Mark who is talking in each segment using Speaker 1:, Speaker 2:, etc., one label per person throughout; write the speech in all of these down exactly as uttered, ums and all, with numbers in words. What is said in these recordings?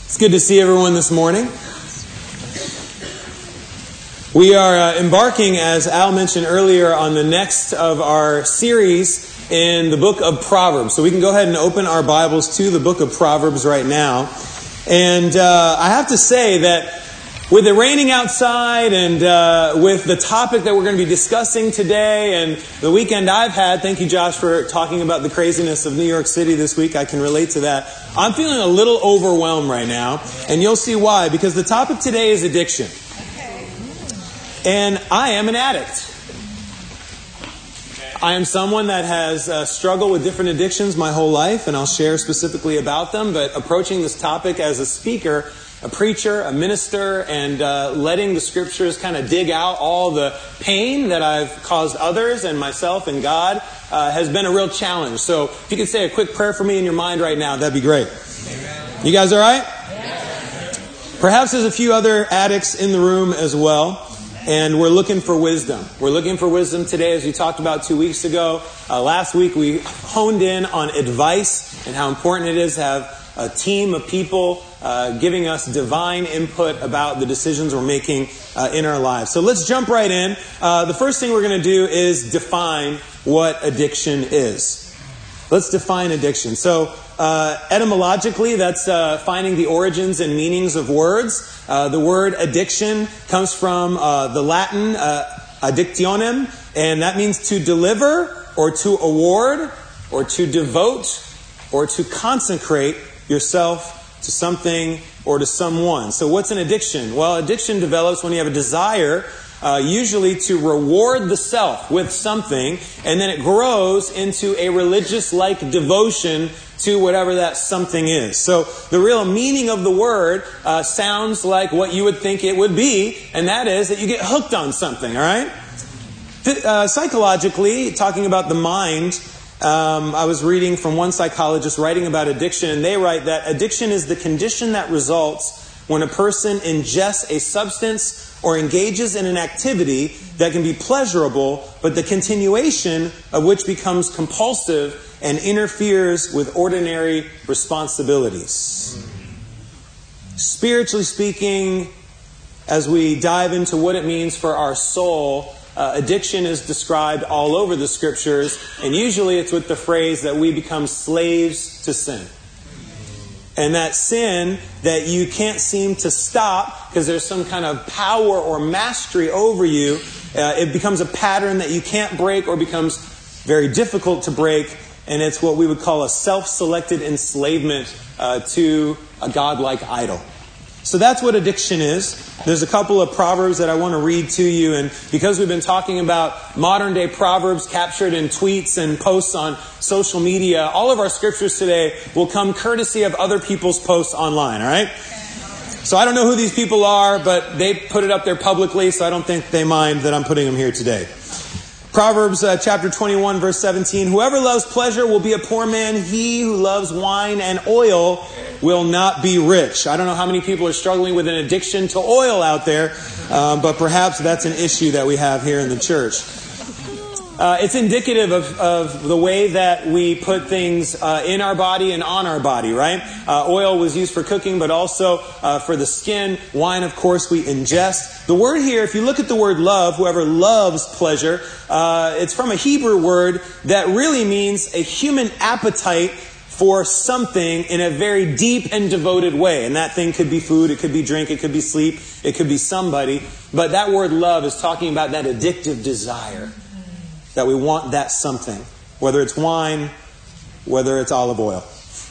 Speaker 1: It's good to see everyone this morning. We are uh, embarking, as Al mentioned earlier, on the next of our series in the book of Proverbs. So we can go ahead and open our Bibles to the book of Proverbs right now. And uh, I have to say that with it raining outside and uh, with the topic that we're going to be discussing today and the weekend I've had, thank you, Josh, for talking about the craziness of New York City this week. I can relate to that. I'm feeling a little overwhelmed right now, and you'll see why, because the topic today is addiction. And I am an addict. I am someone that has uh, struggled with different addictions my whole life, and I'll share specifically about them, but approaching this topic as a speaker, a preacher, a minister, and uh, letting the scriptures kind of dig out all the pain that I've caused others and myself and God uh, has been a real challenge. So if you could say a quick prayer for me in your mind right now, that'd be great. Amen. You guys all right? Amen. Perhaps there's a few other addicts in the room as well. And we're looking for wisdom. We're looking for wisdom today, as we talked about two weeks ago. Uh, last week we honed in on advice and how important it is to have a team of people uh, giving us divine input about the decisions we're making uh, in our lives. So let's jump right in. Uh, the first thing we're going to do is define what addiction is. Let's define addiction. So uh, etymologically, that's uh, finding the origins and meanings of words. Uh, the word addiction comes from uh, the Latin uh, addictionem, and that means to deliver or to award or to devote or to consecrate yourself to something or to someone. So what's an addiction? Well, addiction develops when you have a desire, uh, usually to reward the self with something, and then it grows into a religious-like devotion to whatever that something is. So the real meaning of the word uh, sounds like what you would think it would be, and that is that you get hooked on something, all right? Uh, psychologically, talking about the mind, Um, I was reading from one psychologist writing about addiction, and they write that addiction is the condition that results when a person ingests a substance or engages in an activity that can be pleasurable, but the continuation of which becomes compulsive and interferes with ordinary responsibilities. Spiritually speaking, as we dive into what it means for our soul, Uh, addiction is described all over the scriptures, and usually it's with the phrase that we become slaves to sin. And that sin that you can't seem to stop because there's some kind of power or mastery over you, uh, it becomes a pattern that you can't break or becomes very difficult to break, and it's what we would call a self-selected enslavement uh, to a godlike idol. So that's what addiction is. There's a couple of proverbs that I want to read to you. And because we've been talking about modern day proverbs captured in tweets and posts on social media, all of our scriptures today will come courtesy of other people's posts online, all right? So I don't know who these people are, but they put it up there publicly, so I don't think they mind that I'm putting them here today. Proverbs uh, chapter twenty-one, verse seventeen, whoever loves pleasure will be a poor man. He who loves wine and oil will not be rich. I don't know how many people are struggling with an addiction to oil out there, uh, but perhaps that's an issue that we have here in the church. Uh, it's indicative of, of the way that we put things uh, in our body and on our body, right? Uh, oil was used for cooking, but also uh, for the skin. Wine, of course, we ingest. The word here, if you look at the word love, whoever loves pleasure, uh, it's from a Hebrew word that really means a human appetite for something in a very deep and devoted way. And that thing could be food, it could be drink, it could be sleep, it could be somebody. But that word love is talking about that addictive desire. That we want that something. Whether it's wine, whether it's olive oil.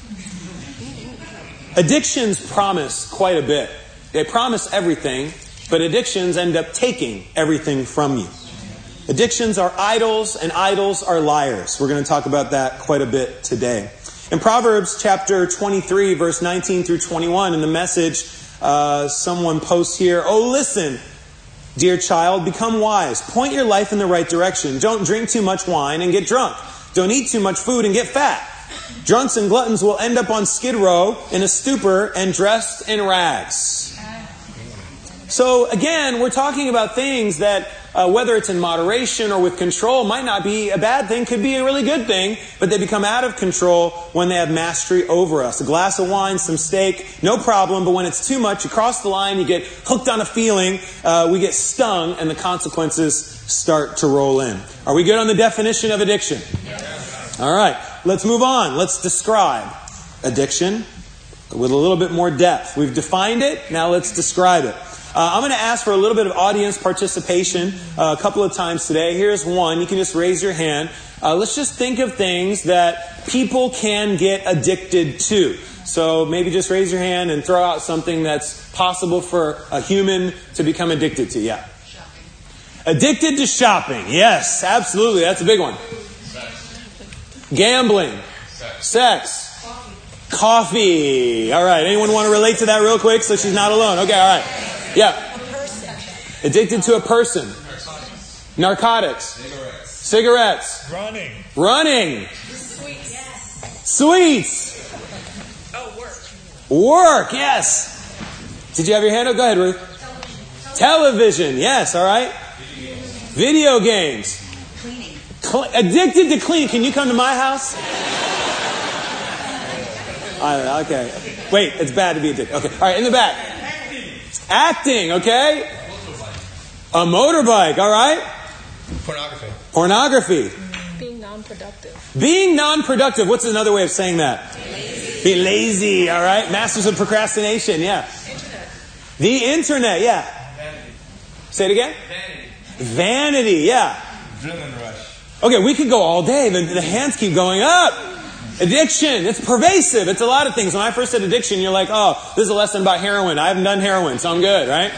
Speaker 1: Addictions promise quite a bit. They promise everything, but addictions end up taking everything from you. Addictions are idols, and idols are liars. We're going to talk about that quite a bit today. In Proverbs chapter twenty-three, verse nineteen through twenty-one, in the Message, uh, someone posts here, "Oh, listen, dear child, become wise. Point your life in the right direction. Don't drink too much wine and get drunk. Don't eat too much food and get fat. Drunks and gluttons will end up on Skid Row in a stupor and dressed in rags." So again, we're talking about things that uh, whether it's in moderation or with control, might not be a bad thing, could be a really good thing, but they become out of control when they have mastery over us. A glass of wine, some steak, no problem, but when it's too much, you cross the line, you get hooked on a feeling, uh, we get stung, and the consequences start to roll in. Are we good on the definition of addiction? Yes. All right, let's move on. Let's describe addiction with a little bit more depth. We've defined it, now let's describe it. Uh, I'm going to ask for a little bit of audience participation uh, a couple of times today. Here's one. You can just raise your hand. Uh, let's just think of things that people can get addicted to. So maybe just raise your hand and throw out something that's possible for a human to become addicted to. Yeah. Shopping. Addicted to shopping. Yes, absolutely. That's a big one. Sex. Gambling. Sex. Sex. Coffee. Coffee. All right. Anyone want to relate to that real quick so she's not alone? Okay, all right. Yeah. A person. Addicted to a person. Narcotics. Narcotics. Cigarettes. Cigarettes. Running. Running.
Speaker 2: Sweets. Yes.
Speaker 1: Sweets.
Speaker 2: Oh, work.
Speaker 1: Work, yes. Did you have your hand up? Go ahead, Ruth. Television. Television, yes, all right. Video games.
Speaker 2: Cleaning.
Speaker 1: Cle- addicted to cleaning. Can you come to my house? uh, okay. Wait, it's bad to be addicted. Okay, all right, in the back. Acting, okay? A motorbike, all right?
Speaker 3: Pornography.
Speaker 1: Pornography.
Speaker 2: Being non-productive.
Speaker 1: Being non-productive. What's another way of saying that? Lazy. Be lazy, all right? Masters of procrastination, yeah.
Speaker 2: Internet.
Speaker 1: The internet, yeah.
Speaker 3: Vanity.
Speaker 1: Say it again?
Speaker 3: Vanity.
Speaker 1: Vanity, yeah.
Speaker 3: Adrenaline rush.
Speaker 1: Okay, we could go all day. The, the hands keep going up. Addiction. It's pervasive. It's a lot of things. When I first said addiction, you're like, oh, this is a lesson about heroin. I haven't done heroin, so I'm good, right?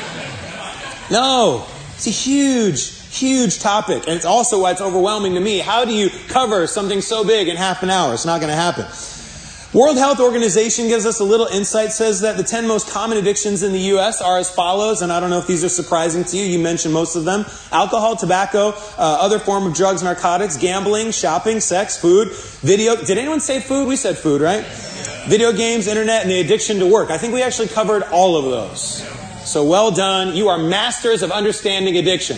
Speaker 1: No. It's a huge, huge topic. And it's also why it's overwhelming to me. How do you cover something so big in half an hour? It's not going to happen. World Health Organization gives us a little insight, says that the ten most common addictions in the U S are as follows, and I don't know if these are surprising to you. You mentioned most of them. Alcohol, tobacco, uh, other form of drugs, narcotics, gambling, shopping, sex, food, video. Did anyone say food? We said food, right? Video games, internet, and the addiction to work. I think we actually covered all of those. So well done. You are masters of understanding addiction.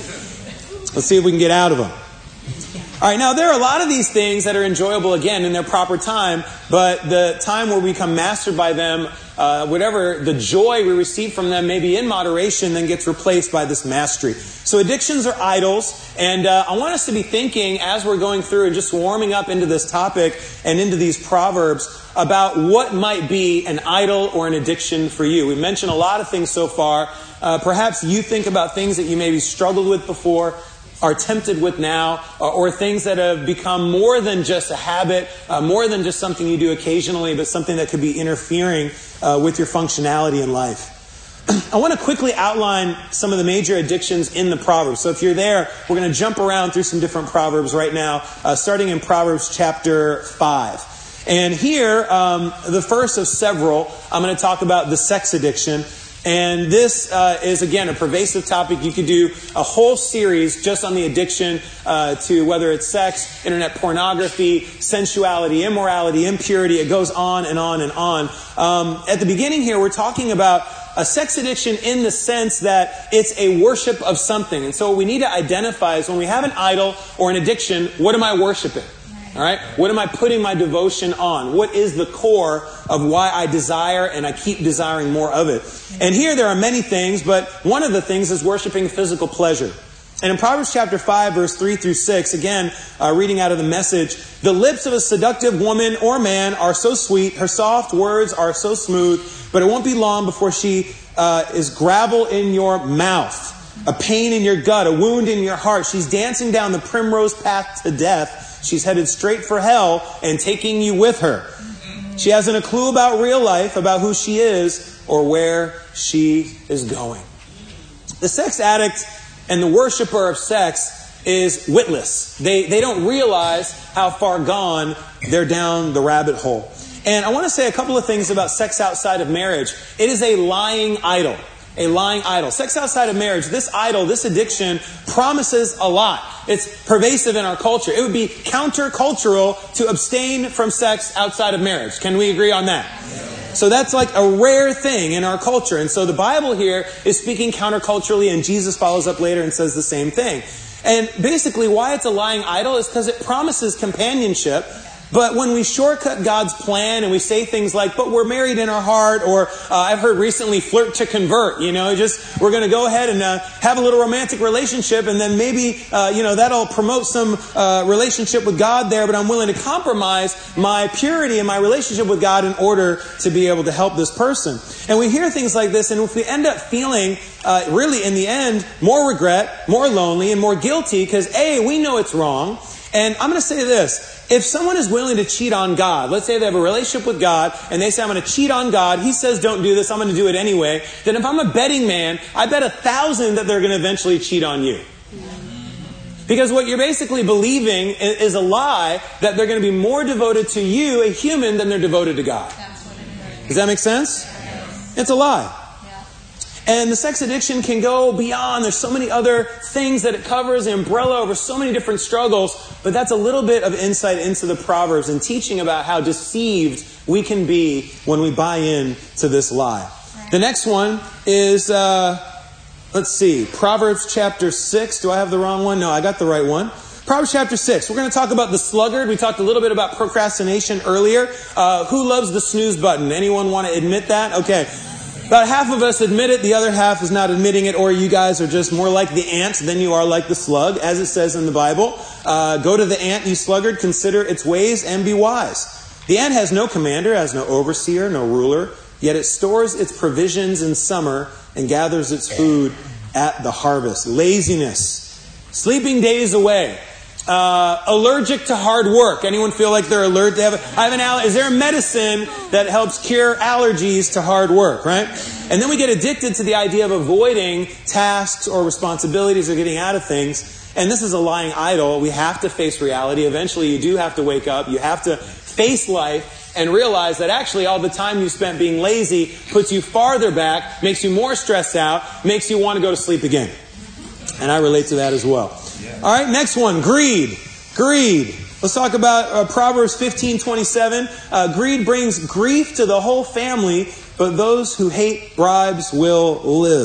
Speaker 1: Let's see if we can get out of them. All right, now there are a lot of these things that are enjoyable, again, in their proper time, but the time where we become mastered by them, uh, whatever the joy we receive from them, maybe in moderation, then gets replaced by this mastery. So addictions are idols, and uh, I want us to be thinking as we're going through and just warming up into this topic and into these proverbs about what might be an idol or an addiction for you. We mentioned a lot of things so far. Uh, perhaps you think about things that you maybe struggled with before, are tempted with now, uh, or things that have become more than just a habit, uh, more than just something you do occasionally, but something that could be interfering uh, with your functionality in life. I want to quickly outline some of the major addictions in the Proverbs. So if you're there, we're going to jump around through some different Proverbs right now, uh, starting in Proverbs chapter five. And here, um, the first of several, I'm going to talk about the sex addiction. And this uh, is, again, a pervasive topic. You could do a whole series just on the addiction uh, to whether it's sex, internet pornography, sensuality, immorality, impurity. It goes on and on and on. Um, at the beginning here, we're talking about a sex addiction in the sense that it's a worship of something. And so what we need to identify is when we have an idol or an addiction, what am I worshiping? All right? What am I putting my devotion on? What is the core of why I desire and I keep desiring more of it? And here there are many things, but one of the things is worshiping physical pleasure. And in Proverbs chapter five, verse three through six, again, uh, reading out of the Message, the lips of a seductive woman or man are so sweet, her soft words are so smooth, but it won't be long before she uh, is gravel in your mouth, a pain in your gut, a wound in your heart. She's dancing down the primrose path to death. She's headed straight for hell and taking you with her. She hasn't a clue about real life, about who she is, or where she is going. The sex addict and the worshiper of sex is witless. They, they don't realize how far gone they're down the rabbit hole. And I want to say a couple of things about sex outside of marriage. It is a lying idol. A lying idol. Sex outside of marriage, this idol, this addiction, promises a lot. It's pervasive in our culture. It would be countercultural to abstain from sex outside of marriage. Can we agree on that? So that's like a rare thing in our culture. And so the Bible here is speaking counterculturally, and Jesus follows up later and says the same thing. And basically why it's a lying idol is because it promises companionship. But when we shortcut God's plan and we say things like, but we're married in our heart, or uh, I've heard recently, flirt to convert, you know, just we're going to go ahead and uh, have a little romantic relationship, and then maybe, uh, you know, that'll promote some uh, relationship with God there, but I'm willing to compromise my purity and my relationship with God in order to be able to help this person. And we hear things like this, and if we end up feeling, uh, really in the end, more regret, more lonely, and more guilty, because A, we know it's wrong, and I'm going to say this. If someone is willing to cheat on God, let's say they have a relationship with God, and they say, I'm going to cheat on God, He says don't do this, I'm going to do it anyway, then if I'm a betting man, I bet a thousand that they're going to eventually cheat on you. Because what you're basically believing is a lie that they're going to be more devoted to you, a human, than they're devoted to God. Does that make sense? It's a lie. And the sex addiction can go beyond. There's so many other things that it covers, the umbrella over so many different struggles. But that's a little bit of insight into the Proverbs and teaching about how deceived we can be when we buy in to this lie. The next one is, uh, let's see, Proverbs chapter six. Do I have the wrong one? No, I got the right one. Proverbs chapter six. We're going to talk about the sluggard. We talked a little bit about procrastination earlier. Uh, who loves the snooze button? Anyone want to admit that? Okay. About half of us admit it, the other half is not admitting it, or you guys are just more like the ant than you are like the slug, as it says in the Bible. Uh, go to the ant, you sluggard, consider its ways and be wise. The ant has no commander, has no overseer, no ruler, yet it stores its provisions in summer and gathers its food at the harvest. Laziness. Sleeping days away. Uh, allergic to hard work. Anyone feel like they're allergic? They have a, I have an aller- Is there a medicine that helps cure allergies to hard work, right? And then we get addicted to the idea of avoiding tasks or responsibilities or getting out of things. And this is a lying idol. We have to face reality. Eventually you do have to wake up. You have to face life and realize that actually all the time you spent being lazy puts you farther back, makes you more stressed out, makes you want to go to sleep again. And I relate to that as well. All right, next one, greed. Greed. Let's talk about uh, Proverbs fifteen twenty-seven. Uh, greed brings grief to the whole family, but those who hate bribes will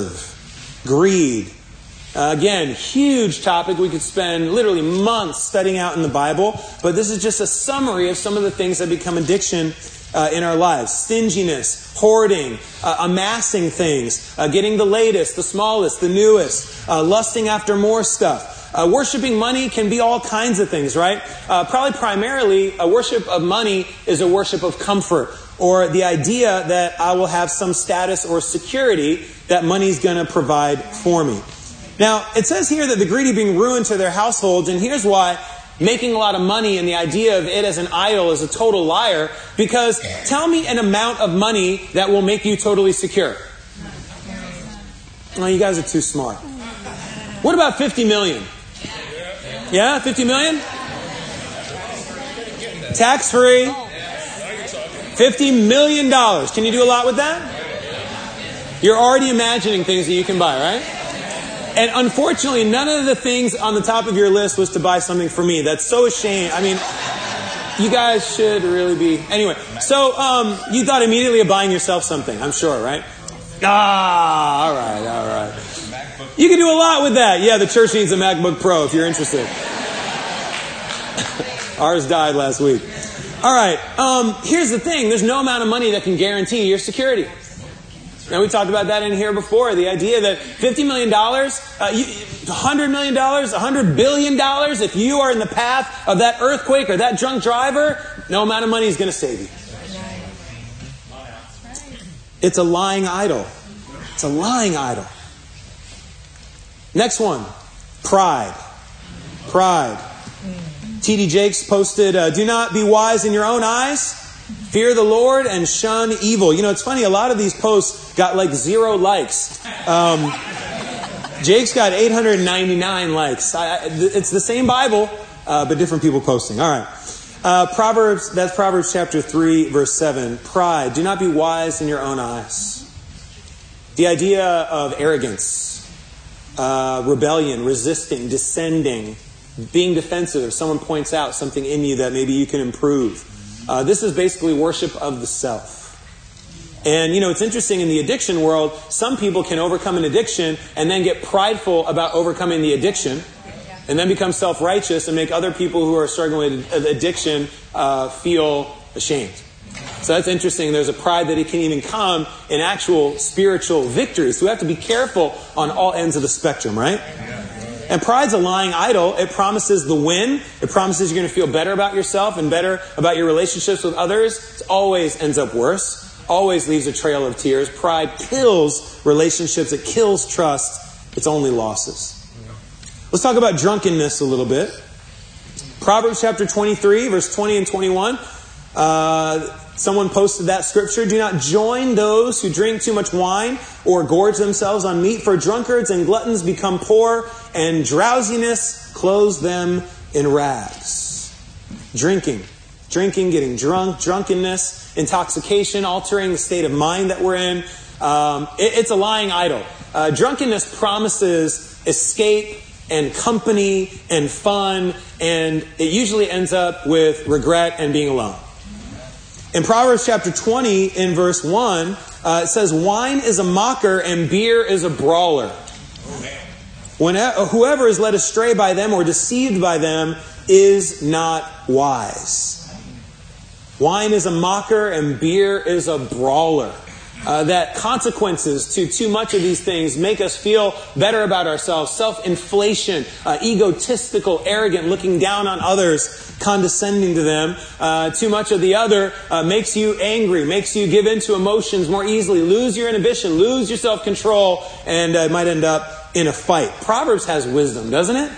Speaker 1: live. Greed. Uh, again, huge topic. We could spend literally months studying out in the Bible, but this is just a summary of some of the things that become addiction uh, in our lives. Stinginess, hoarding, uh, amassing things, uh, getting the latest, the smallest, the newest, uh, lusting after more stuff. Uh, worshiping money can be all kinds of things, right? Uh, probably primarily, a worship of money is a worship of comfort, or the idea that I will have some status or security that money's going to provide for me. Now, it says here that the greedy bring ruin to their households, and here's why. Making a lot of money and the idea of it as an idol is a total liar, because tell me an amount of money that will make you totally secure. Oh, you guys are too smart. What about fifty million? Yeah, fifty million? Tax free. fifty million dollars. Can you do a lot with that? You're already imagining things that you can buy, right? And unfortunately, none of the things on the top of your list was to buy something for me. That's so a shame. I mean, you guys should really be... Anyway, so um, you thought immediately of buying yourself something, I'm sure, right? Ah, all right, all right. You can do a lot with that. Yeah, the church needs a MacBook Pro if you're interested. Ours died last week. All right, um, here's the thing. There's no amount of money that can guarantee your security. Now, we talked about that in here before. The idea that fifty million dollars, uh, you, one hundred million dollars, one hundred billion dollars, if you are in the path of that earthquake or that drunk driver, no amount of money is going to save you. It's a lying idol. It's a lying idol. Next one, pride. Pride. T D Jakes posted, uh, do not be wise in your own eyes. Fear the Lord and shun evil. You know, it's funny, a lot of these posts got like zero likes. Um, Jake's got eight hundred ninety-nine likes. I, it's the same Bible, uh, but different people posting. All right. Uh, Proverbs, that's Proverbs chapter three, verse seven. Pride. Do not be wise in your own eyes. The idea of arrogance, uh, rebellion, resisting, descending, being defensive if someone points out something in you that maybe you can improve. Uh, this is basically worship of the self. And, you know, it's interesting in the addiction world, some people can overcome an addiction and then get prideful about overcoming the addiction and then become self-righteous and make other people who are struggling with addiction uh, feel ashamed. So that's interesting. There's a pride that it can even come in actual spiritual victory. So we have to be careful on all ends of the spectrum, right? And pride's a lying idol. It promises the win. It promises you're going to feel better about yourself and better about your relationships with others. It always ends up worse. Always leaves a trail of tears. Pride kills relationships. It kills trust. It's only losses. Let's talk about drunkenness a little bit. Proverbs chapter twenty-three, verse twenty and twenty-one. Uh, someone posted that scripture. Do not join those who drink too much wine or gorge themselves on meat, for drunkards and gluttons become poor, and drowsiness clothes them in rags. Drinking. Drinking, getting drunk, drunkenness, intoxication, altering the state of mind that we're in. Um, it, it's a lying idol. Uh, drunkenness promises escape and company and fun, and it usually ends up with regret and being alone. In Proverbs chapter twenty, in verse one, uh, it says, wine is a mocker and beer is a brawler. When, whoever is led astray by them or deceived by them is not wise. Wine is a mocker and beer is a brawler. Uh, that consequences to too much of these things make us feel better about ourselves. Self-inflation, uh, egotistical, arrogant, looking down on others, condescending to them. Uh, too much of the other uh, makes you angry, makes you give in to emotions more easily, lose your inhibition, lose your self-control, and uh, might end up in a fight. Proverbs has wisdom, doesn't it?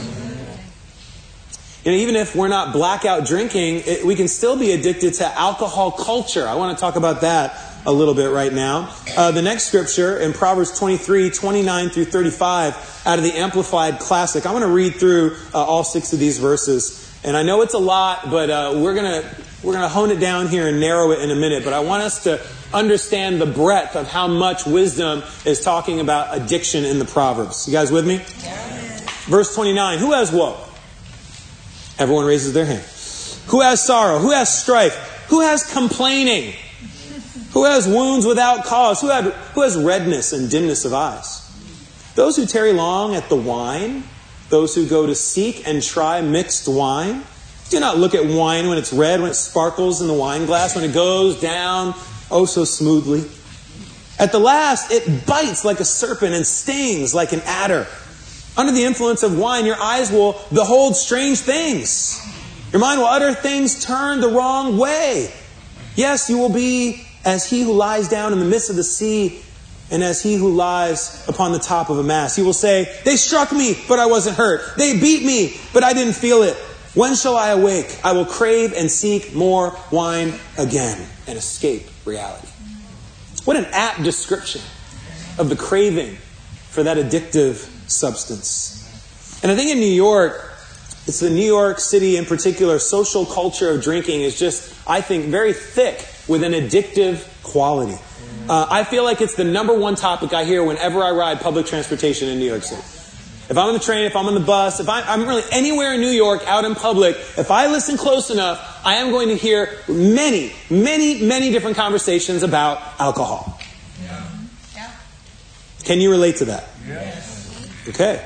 Speaker 1: You know, even if we're not blackout drinking, it, we can still be addicted to alcohol culture. I want to talk about that a little bit right now. Uh, the next scripture in Proverbs twenty-three, twenty-nine through thirty-five out of the Amplified Classic. I want to read through uh, all six of these verses. And I know it's a lot, but uh, we're going to we're going to hone it down here and narrow it in a minute. But I want us to understand the breadth of how much wisdom is talking about addiction in the Proverbs. You guys with me? Yeah. Verse twenty-nine. Who has woe? Everyone raises their hand. Who has sorrow? Who has strife? Who has complaining? Who has wounds without cause? Who, had, who has redness and dimness of eyes? Those who tarry long at the wine, those who go to seek and try mixed wine. Do not look at wine when it's red, when it sparkles in the wine glass, when it goes down oh so smoothly. At the last, it bites like a serpent and stings like an adder. Under the influence of wine, your eyes will behold strange things. Your mind will utter things turned the wrong way. Yes, you will be as he who lies down in the midst of the sea and as he who lies upon the top of a mast. You will say, they struck me, but I wasn't hurt. They beat me, but I didn't feel it. When shall I awake? I will crave and seek more wine again and escape reality. What an apt description of the craving for that addictive substance. And I think in New York, it's the New York City in particular, social culture of drinking is just, I think, very thick with an addictive quality. Uh, I feel like it's the number one topic I hear whenever I ride public transportation in New York City. If I'm on the train, if I'm on the bus, if I, I'm really anywhere in New York, out in public, if I listen close enough, I am going to hear many, many, many different conversations about alcohol.
Speaker 2: Yeah. Yeah.
Speaker 1: Can you relate to that?
Speaker 2: Yes.
Speaker 1: Okay.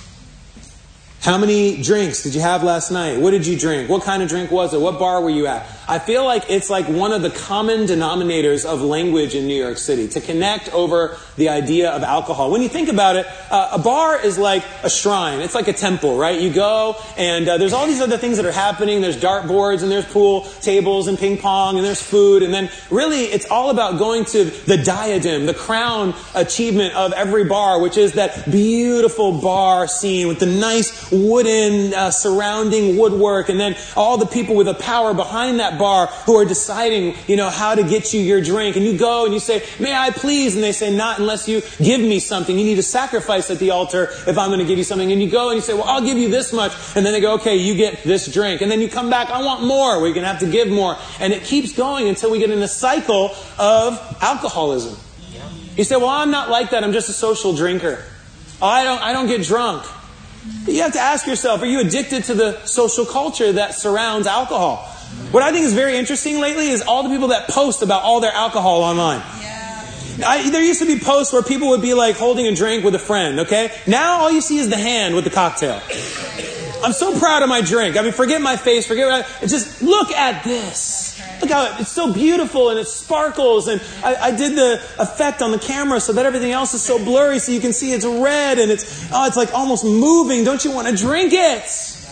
Speaker 1: How many drinks did you have last night? What did you drink? What kind of drink was it? What bar were you at? I feel like it's like one of the common denominators of language in New York City to connect over the idea of alcohol. When you think about it, uh, a bar is like a shrine. It's like a temple, right? You go and uh, there's all these other things that are happening. There's dartboards and there's pool tables and ping pong and there's food. And then really it's all about going to the diadem, the crown achievement of every bar, which is that beautiful bar scene with the nice wooden uh, surrounding woodwork, and then all the people with the power behind that bar who are deciding, you know, how to get you your drink. And you go and you say, may I please? And they say, not unless you give me something. You need to sacrifice at the altar if I'm going to give you something. And you go and you say, well, I'll give you this much. And then they go, okay, you get this drink. And then you come back, I want more. We're going to have to give more. And it keeps going until we get in a cycle of alcoholism. You say, well, I'm not like that. I'm just a social drinker. Oh, I don't, I don't get drunk. You have to ask yourself, are you addicted to the social culture that surrounds alcohol? What I think is very interesting lately is all the people that post about all their alcohol online. I, there used to be posts where people would be like holding a drink with a friend, okay? Now all you see is the hand with the cocktail. I'm so proud of my drink. I mean, forget my face, forget what I... Just look at this. Look how it, it's so beautiful and it sparkles. And I, I did the effect on the camera so that everything else is so blurry so you can see it's red and it's, oh, it's like almost moving. Don't you want to drink it?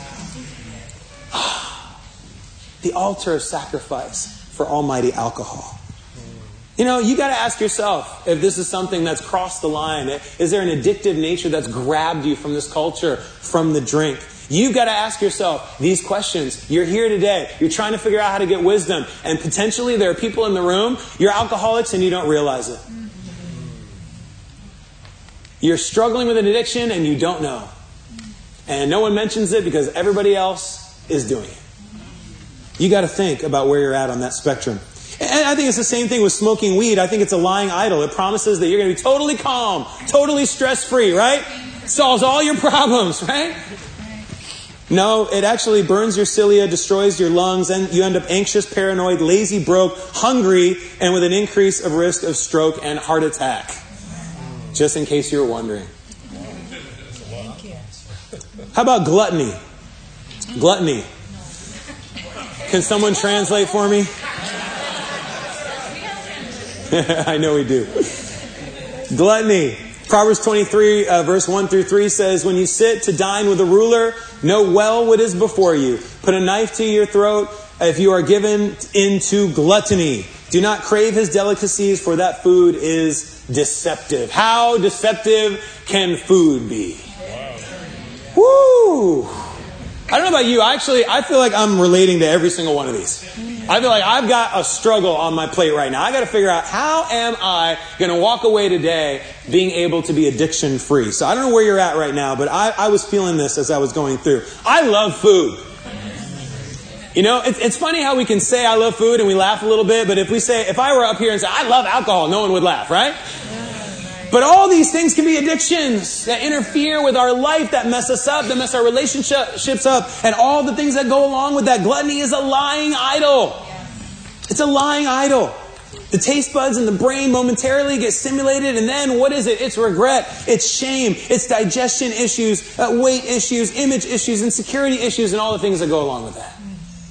Speaker 1: The altar of sacrifice for almighty alcohol. You know, you got to ask yourself if this is something that's crossed the line. Is there an addictive nature that's grabbed you from this culture, from the drink? You've got to ask yourself these questions. You're here today. You're trying to figure out how to get wisdom. And potentially there are people in the room, you're alcoholics and you don't realize it. You're struggling with an addiction and you don't know. And no one mentions it because everybody else is doing it. You got to think about where you're at on that spectrum. And I think it's the same thing with smoking weed. I think it's a lying idol. It promises that you're going to be totally calm, totally stress-free, right? Solves all your problems, right? No, it actually burns your cilia, destroys your lungs, and you end up anxious, paranoid, lazy, broke, hungry, and with an increase of risk of stroke and heart attack. Just in case you were wondering. How about gluttony? Gluttony. Can someone translate for me? I know we do. Gluttony. Proverbs twenty-three, uh, verse one through three says, when you sit to dine with a ruler, know well what is before you. Put a knife to your throat if you are given into gluttony. Do not crave his delicacies, for that food is deceptive. How deceptive can food be? Woo! I don't know about you. Actually, I feel like I'm relating to every single one of these. I feel like I've got a struggle on my plate right now. I got to figure out, how am I going to walk away today being able to be addiction free? So I don't know where you're at right now, but I, I was feeling this as I was going through. I love food. You know, it's, it's funny how we can say I love food and we laugh a little bit, but if we say, if I were up here and say I love alcohol, no one would laugh, right? But all these things can be addictions that interfere with our life, that mess us up, that mess our relationships up, and all the things that go along with that. Gluttony is a lying idol. It's a lying idol. The taste buds and the brain momentarily get stimulated, and then what is it? It's regret, it's shame, it's digestion issues, uh, weight issues, image issues, insecurity issues, and all the things that go along with that.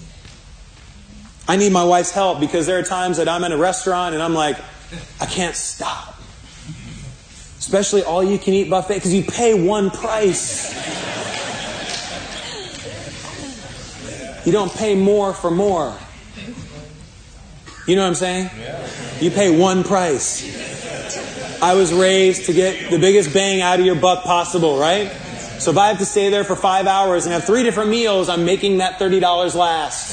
Speaker 1: I need my wife's help because there are times that I'm in a restaurant and I'm like, I can't stop. Especially all-you-can-eat buffet, because you pay one price. You don't pay more for more. You know what I'm saying? You pay one price. I was raised to get the biggest bang out of your buck possible, right? So if I have to stay there for five hours and have three different meals, I'm making that thirty dollars last.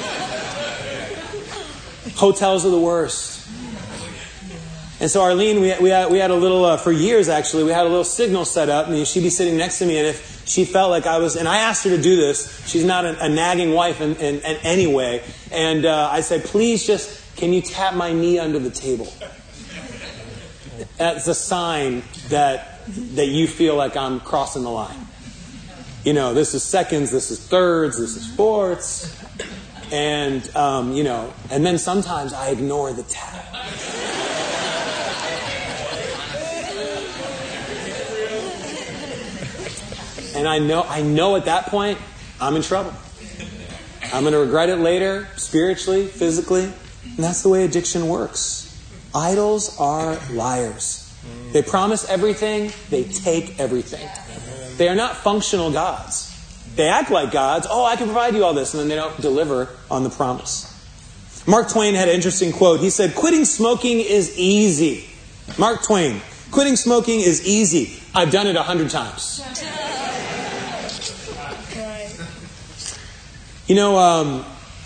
Speaker 1: Hotels are the worst. And so Arlene, we, we, had, we had a little, uh, for years actually, we had a little signal set up. And she'd be sitting next to me, and if she felt like I was, and I asked her to do this. She's not a, a nagging wife in, in, in any way. And uh, I said, please just, can you tap my knee under the table? That's a sign that that you feel like I'm crossing the line. You know, this is seconds, this is thirds, this is fourths. And, um, you know, and then sometimes I ignore the tap. And I know, I know at that point, I'm in trouble. I'm going to regret it later, spiritually, physically. And that's the way addiction works. Idols are liars. They promise everything. They take everything. They are not functional gods. They act like gods. Oh, I can provide you all this. And then they don't deliver on the promise. Mark Twain had an interesting quote. He said, quitting smoking is easy. Mark Twain, quitting smoking is easy. I've done it a hundred times. You know, um,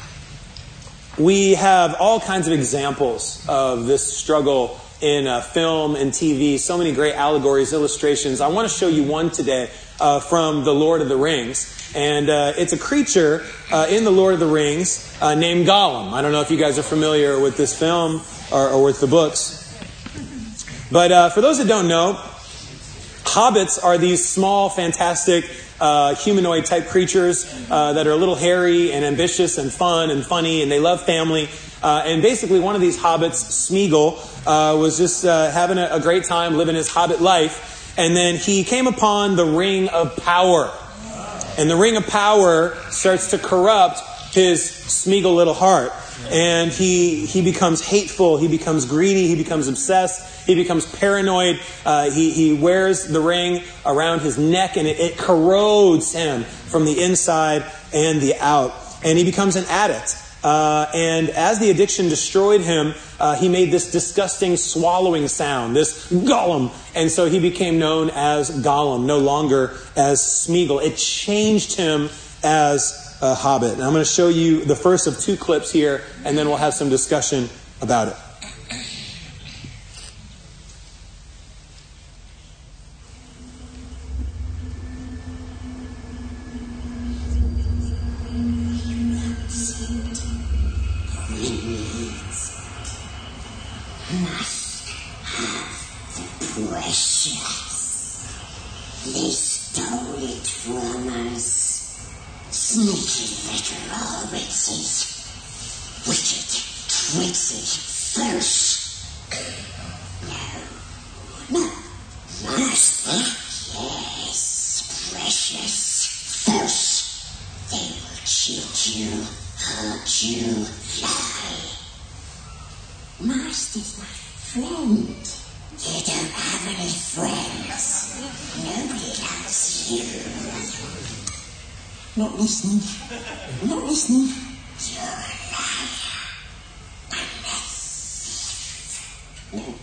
Speaker 1: we have all kinds of examples of this struggle in uh, film and T V. So many great allegories, illustrations. I want to show you one today uh, from The Lord of the Rings. And uh, it's a creature uh, in The Lord of the Rings uh, named Gollum. I don't know if you guys are familiar with this film or, or with the books. But uh, for those that don't know, hobbits are these small, fantastic uh, humanoid type creatures uh, that are a little hairy and ambitious and fun and funny, and they love family. Uh, and basically one of these hobbits, Smeagol, uh, was just uh, having a, a great time living his hobbit life. And then he came upon the Ring of Power. And the Ring of Power starts to corrupt his Smeagol little heart. And he he becomes hateful, he becomes greedy, he becomes obsessed, he becomes paranoid. Uh, he, he wears the ring around his neck, and it, it corrodes him from the inside and the out. And he becomes an addict. Uh, and as the addiction destroyed him, uh, he made this disgusting swallowing sound, this Gollum. And so he became known as Gollum, no longer as Smeagol. It changed him as a hobbit. And I'm going to show you the first of two clips here, and then we'll have some discussion about it.
Speaker 4: They stole it from us. Sneaky little hobbitses. Wicked, tricksy, false. No, no, nasty. Yes, precious, false. They will cheat you, hurt you, lie. Master's my friend. You don't have any friends. Nobody loves you. Not listening. Not listening. You're a liar. Unless... No.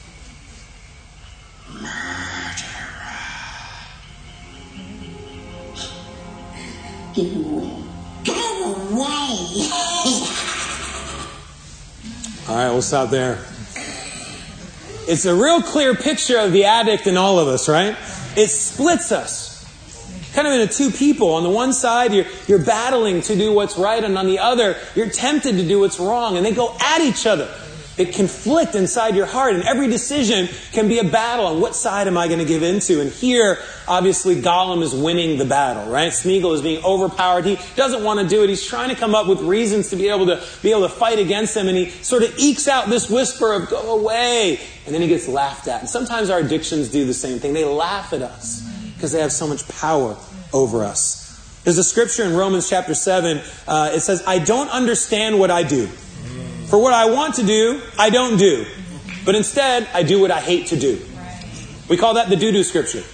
Speaker 4: Murderer. Go away. Go away.
Speaker 1: All right, we'll stop there. It's a real clear picture of the addict in all of us, right? It splits us. Kind of into two people. On the one side, you're, you're battling to do what's right, and on the other, you're tempted to do what's wrong, and they go at each other. They conflict inside your heart, and every decision can be a battle on what side am I going to give into. And here, obviously, Gollum is winning the battle, right? Smeagol is being overpowered. He doesn't want to do it. He's trying to come up with reasons to be able to be able to fight against him, and he sort of ekes out this whisper of "go away," and then he gets laughed at. And sometimes our addictions do the same thing. They laugh at us because they have so much power over us. There's a scripture in Romans chapter seven. Uh, it says, "I don't understand what I do. For what I want to do, I don't do. But instead, I do what I hate to do." We call that the doo-doo scripture.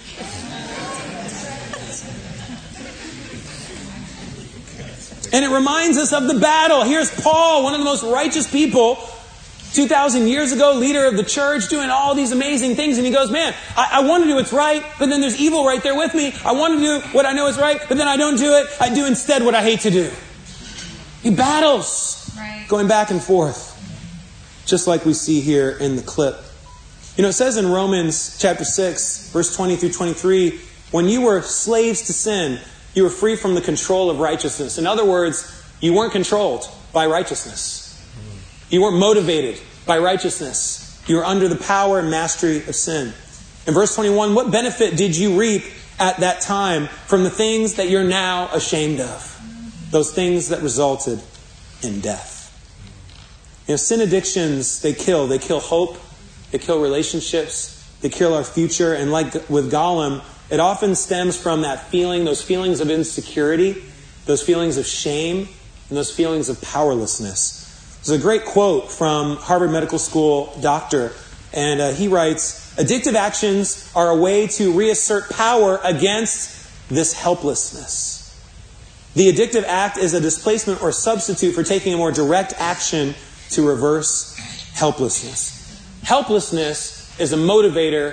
Speaker 1: And it reminds us of the battle. Here's Paul, one of the most righteous people, two thousand years ago, leader of the church, doing all these amazing things. And he goes, man, I, I want to do what's right, but then there's evil right there with me. I want to do what I know is right, but then I don't do it. I do instead what I hate to do. He battles. Going back and forth, just like we see here in the clip. You know, it says in Romans chapter six, verse twenty through twenty-three, when you were slaves to sin, you were free from the control of righteousness. In other words, you weren't controlled by righteousness. You weren't motivated by righteousness. You were under the power and mastery of sin. In verse twenty-one, what benefit did you reap at that time from the things that you're now ashamed of? Those things that resulted in death. You know, sin addictions, they kill. They kill hope. They kill relationships. They kill our future. And like with Gollum, it often stems from that feeling, those feelings of insecurity, those feelings of shame, and those feelings of powerlessness. There's a great quote from Harvard Medical School doctor, and uh, he writes, "Addictive actions are a way to reassert power against this helplessness. The addictive act is a displacement or substitute for taking a more direct action to reverse helplessness." Helplessness is a motivator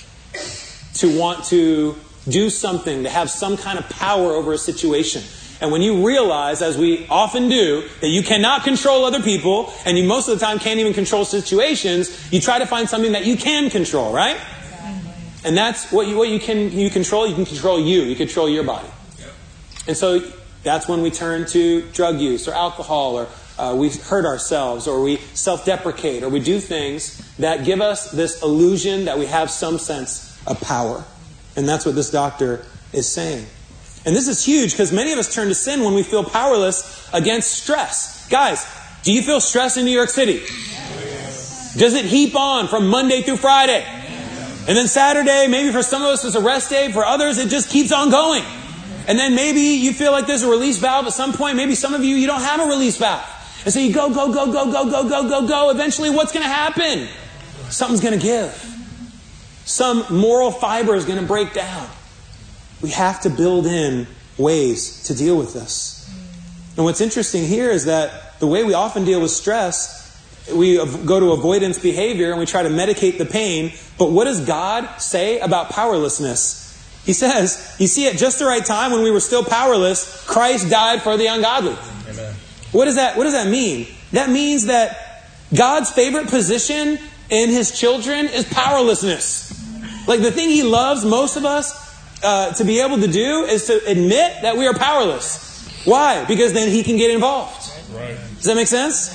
Speaker 1: to want to do something, to have some kind of power over a situation. And when you realize, as we often do, that you cannot control other people, and you most of the time can't even control situations, you try to find something that you can control, right? And that's what you what you can you control. You can control you. You control your body. And so that's when we turn to drug use or alcohol, or Uh, we hurt ourselves, or we self-deprecate, or we do things that give us this illusion that we have some sense of power. And that's what this doctor is saying. And this is huge because many of us turn to sin when we feel powerless against stress. Guys, do you feel stress in New York City? Does it heap on from Monday through Friday? And then Saturday, maybe for some of us it's a rest day. For others, it just keeps on going. And then maybe you feel like there's a release valve at some point. Maybe some of you, you don't have a release valve. And so you go, go, go, go, go, go, go, go, go. Eventually, what's going to happen? Something's going to give. Some moral fiber is going to break down. We have to build in ways to deal with this. And what's interesting here is that the way we often deal with stress, we go to avoidance behavior and we try to medicate the pain. But what does God say about powerlessness? He says, you see, at just the right time when we were still powerless, Christ died for the ungodly.
Speaker 3: Amen.
Speaker 1: What does that, what does that mean? That means that God's favorite position in His children is powerlessness. Like the thing He loves most of us uh, to be able to do is to admit that we are powerless. Why? Because then He can get involved.
Speaker 3: Right.
Speaker 1: Does that make sense?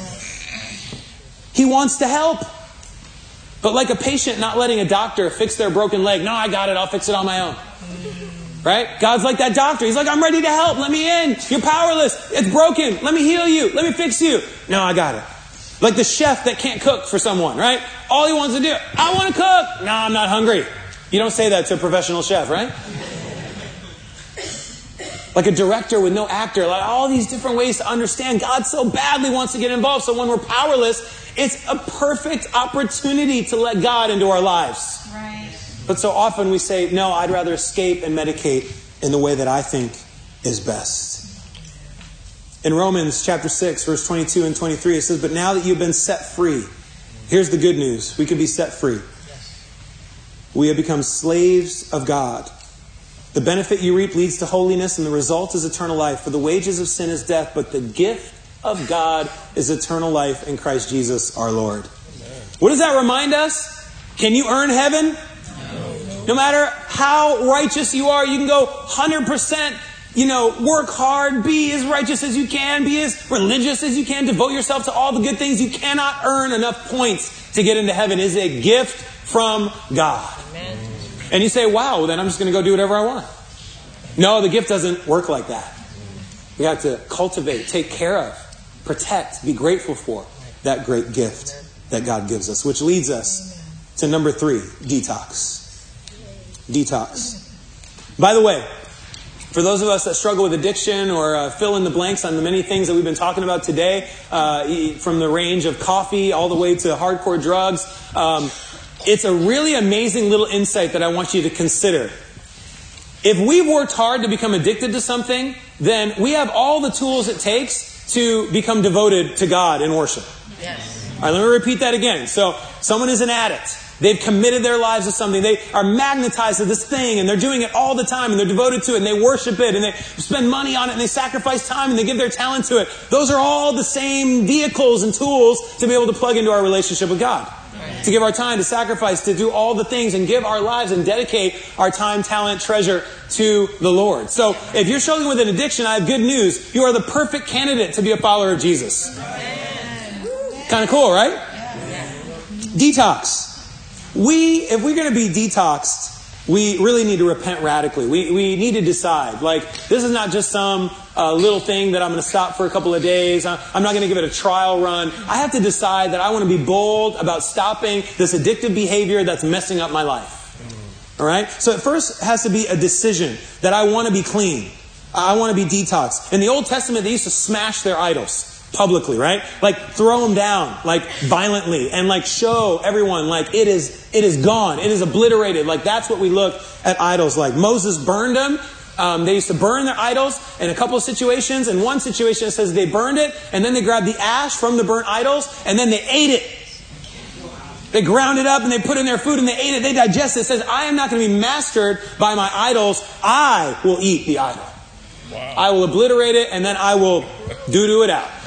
Speaker 1: He wants to help. But like a patient not letting a doctor fix their broken leg. No, I got it. I'll fix it on my own. Right? God's like that doctor. He's like, I'm ready to help. Let me in. You're powerless. It's broken. Let me heal you. Let me fix you. No, I got it. Like the chef that can't cook for someone, right? All he wants to do, I want to cook. No, I'm not hungry. You don't say that to a professional chef, right? Like a director with no actor. Like all these different ways to understand God so badly wants to get involved. So when we're powerless, it's a perfect opportunity to let God into our lives.
Speaker 2: Right.
Speaker 1: But so often we say, no, I'd rather escape and medicate in the way that I think is best. In Romans chapter six, verse twenty-two and twenty-three, it says, but now that you've been set free, here's the good news. We can be set free. We have become slaves of God. The benefit you reap leads to holiness, and the result is eternal life. For the wages of sin is death, but the gift of God is eternal life in Christ Jesus our Lord. Amen. What does that remind us? Can you earn heaven? No. No matter how righteous you are, you can go one hundred percent, you know, work hard, be as righteous as you can, be as religious as you can, devote yourself to all the good things. You cannot earn enough points to get into heaven. It is a gift from God. Amen. And you say, wow, then I'm just going to go do whatever I want. No, the gift doesn't work like that. We have to cultivate, take care of, protect, be grateful for that great gift that God gives us. Which leads us to number three, detox. Detox. By the way, for those of us that struggle with addiction or uh, fill in the blanks on the many things that we've been talking about today, uh, from the range of coffee all the way to hardcore drugs, um, it's a really amazing little insight that I want you to consider. If we've worked hard to become addicted to something, then we have all the tools it takes to become devoted to God in worship.
Speaker 2: Yes.
Speaker 1: All right, let me repeat that again. So, someone is an addict. They've committed their lives to something. They are magnetized to this thing, and they're doing it all the time, and they're devoted to it, and they worship it, and they spend money on it, and they sacrifice time, and they give their talent to it. Those are all the same vehicles and tools to be able to plug into our relationship with God. To give our time, to sacrifice, to do all the things, and give our lives and dedicate our time, talent, treasure to the Lord. So, if you're struggling with an addiction, I have good news. You are the perfect candidate to be a follower of Jesus. Kind of cool, right? Detox. We, if we're going to be detoxed, we really need to repent radically. We we need to decide. Like, this is not just some uh, little thing that I'm going to stop for a couple of days. I'm not going to give it a trial run. I have to decide that I want to be bold about stopping this addictive behavior that's messing up my life. All right? So it first has to be a decision that I want to be clean. I want to be detoxed. In the Old Testament, they used to smash their idols publicly, right? Like throw them down, like violently, and like show everyone like it is, it is gone. It is obliterated. Like that's what we look at idols like. Moses burned them. Um, they used to burn their idols in a couple of situations. In one situation, it says they burned it, and then they grabbed the ash from the burnt idols, and then they ate it. They ground it up, and they put it in their food, and they ate it. They digested it. It says, I am not going to be mastered by my idols. I will eat the idol. Wow. I will obliterate it, and then I will doo-doo it out.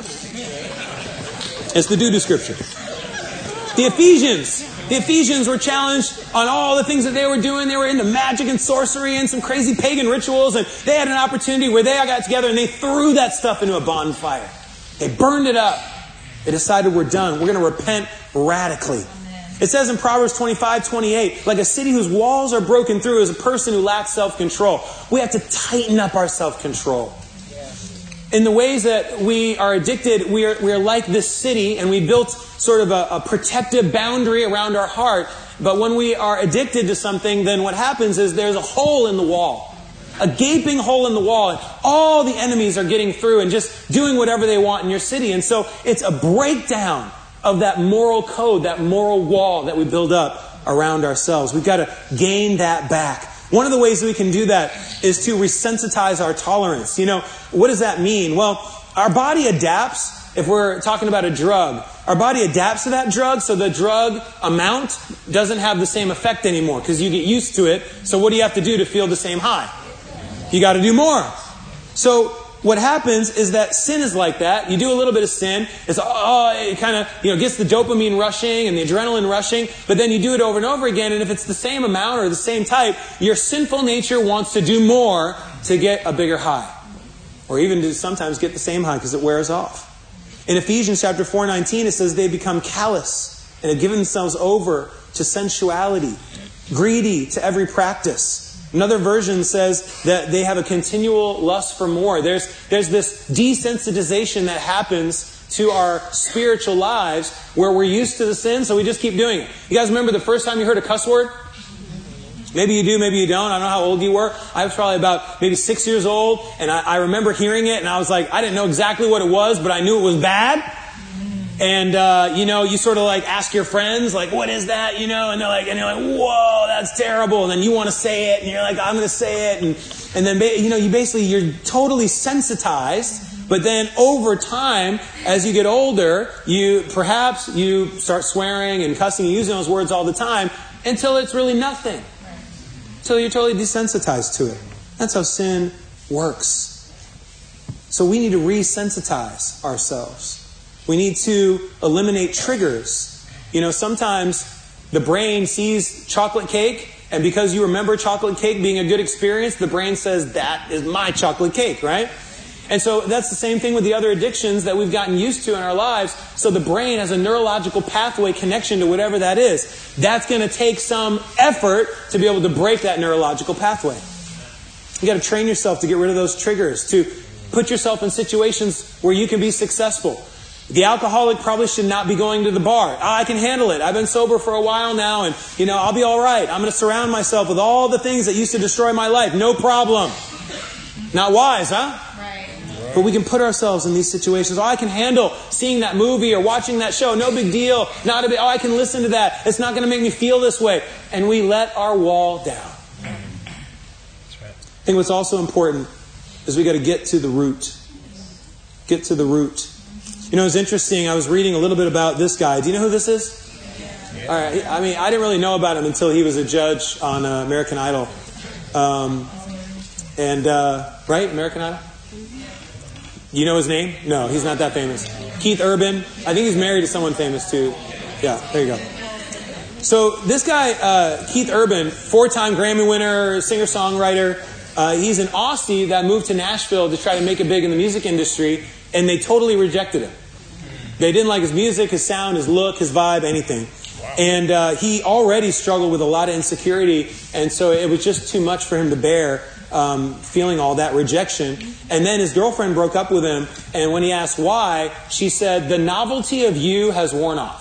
Speaker 1: It's the doo-doo scripture. The Ephesians. The Ephesians were challenged on all the things that they were doing. They were into magic and sorcery and some crazy pagan rituals. And they had an opportunity where they all got together and they threw that stuff into a bonfire. They burned it up. They decided we're done. We're going to repent radically. It says in Proverbs twenty-five twenty-eight, like a city whose walls are broken through is a person who lacks self-control. We have to tighten up our self-control. In the ways that we are addicted, we are, we are like this city, and we built sort of a, a protective boundary around our heart. But when we are addicted to something, then what happens is there's a hole in the wall. A gaping hole in the wall, and all the enemies are getting through and just doing whatever they want in your city. And so it's a breakdown of that moral code, that moral wall that we build up around ourselves. We've got to gain that back. One of the ways we can do that is to resensitize our tolerance. You know, what does that mean? Well, our body adapts. If we're talking about a drug, our body adapts to that drug, so the drug amount doesn't have the same effect anymore because you get used to it. So what do you have to do to feel the same high? You got to do more. So what happens is that sin is like that. You do a little bit of sin. It's oh, it kind of you know gets the dopamine rushing and the adrenaline rushing. But then you do it over and over again. And if it's the same amount or the same type, your sinful nature wants to do more to get a bigger high, or even to sometimes get the same high because it wears off. In Ephesians chapter four nineteen, it says they become callous and have given themselves over to sensuality, greedy to every practice. Another version says that they have a continual lust for more. There's, there's this desensitization that happens to our spiritual lives where we're used to the sin, so we just keep doing it. You guys remember the first time you heard a cuss word? Maybe you do, maybe you don't. I don't know how old you were. I was probably about maybe six years old, and I, I remember hearing it, and I was like, I didn't know exactly what it was, but I knew it was bad. And, uh, you know, you sort of like ask your friends, like, what is that? You know, and they're like, and you're like, whoa, that's terrible. And then you want to say it, and you're like, I'm going to say it. And, and then, you know, you basically, you're totally sensitized. But then over time, as you get older, you, perhaps you start swearing and cussing and using those words all the time until it's really nothing. Until you're totally desensitized to it. That's how sin works. So we need to resensitize ourselves. We need to eliminate triggers. You know, sometimes the brain sees chocolate cake, and because you remember chocolate cake being a good experience, the brain says, that is my chocolate cake, right? And so that's the same thing with the other addictions that we've gotten used to in our lives. So the brain has a neurological pathway connection to whatever that is. That's going to take some effort to be able to break that neurological pathway. You got to train yourself to get rid of those triggers, to put yourself in situations where you can be successful. The alcoholic probably should not be going to the bar. Oh, I can handle it. I've been sober for a while now, and, you know, I'll be all right. I'm going to surround myself with all the things that used to destroy my life. No problem. Not wise, huh?
Speaker 2: Right.
Speaker 1: But we can put ourselves in these situations. Oh, I can handle seeing that movie or watching that show. No big deal. Not a big, oh, I can listen to that. It's not going to make me feel this way. And we let our wall down.
Speaker 3: That's right.
Speaker 1: I think what's also important is we got to get to the root. Get to the root. You know, it's interesting. I was reading a little bit about this guy. Do you know who this is? Yeah. All right. I mean, I didn't really know about him until he was a judge on uh, American Idol. Um, and, uh, right? American Idol? You know his name? No, he's not that famous. Keith Urban. I think he's married to someone famous too. Yeah, there you go. So this guy, uh, Keith Urban, four-time Grammy winner, singer-songwriter. Uh, he's an Aussie that moved to Nashville to try to make it big in the music industry, and they totally rejected him. They didn't like his music, his sound, his look, his vibe, anything. Wow. And uh, he already struggled with a lot of insecurity, and so it was just too much for him to bear, um, feeling all that rejection. And then his girlfriend broke up with him, and when he asked why, she said, "The novelty of you has worn off."